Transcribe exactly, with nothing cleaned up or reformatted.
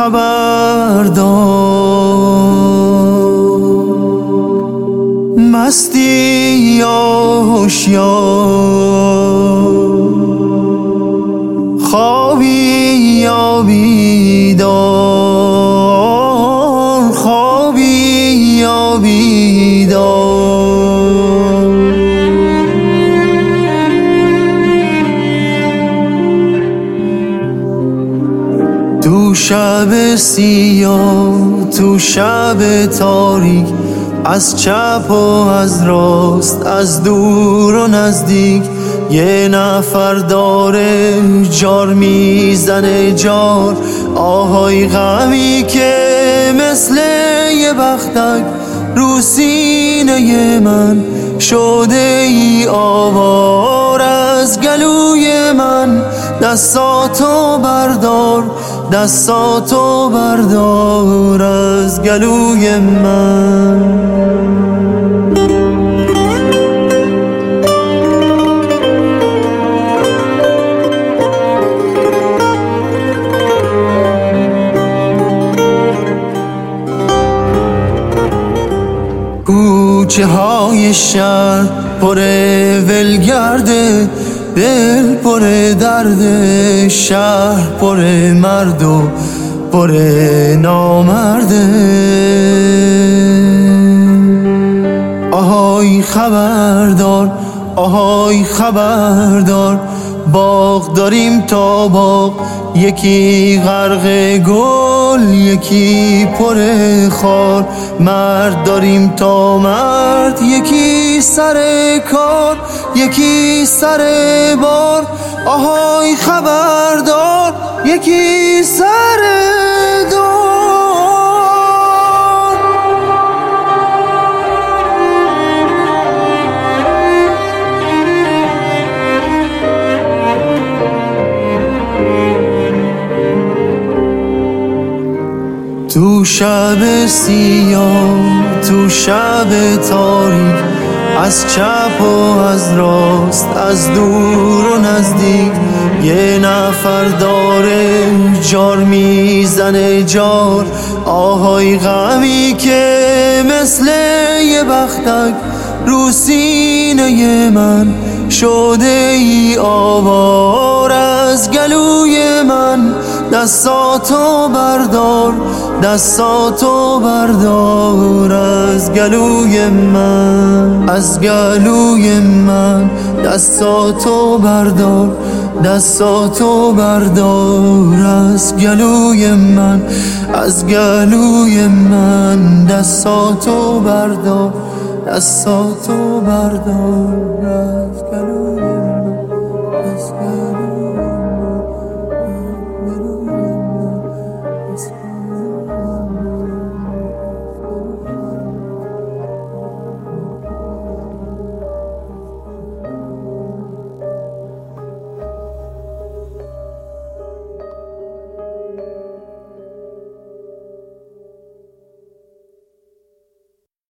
خبردار مستی یا هوشیار، خوابی یا بیدار، خوابی یا بیدار. تو شب سیاه، تو شب تاریک، از چپ و از راست، از دور و نزدیک، یه نفر داره جار میزنه جار. آهای غمی که مثل یه بختک رو سینه من شده ای آوار. از گلوی من دستاتو بردار، دستاتو بردار از گلوی من. کوچه های شهر پر ولگرده، دل پر درده، شهر پر مرد و پر نامرده. آهای خبردار، آهای خبردار، باغ داریم تا باغ، یکی غرق گل یکی پر خار. مرد داریم تا مرد، یکی سر کار یکی سر بار. آهای خبردار، یکی سر دار. تو شب سیاه، تو شب تاریک، از چپ و از راست، از دور و نزدیک، یه نفر داره جار میزنه جار. آهای غمی که مثل یه بختک رو سینه من شده ای آوار. از گلوی من دستاتو بردار، دستاتو بردار از گلوی من. از گلوی من دستاتو بردار، دستاتو بردار از گلوی من. از گلوی من دستاتو بردار، دستاتو بردار.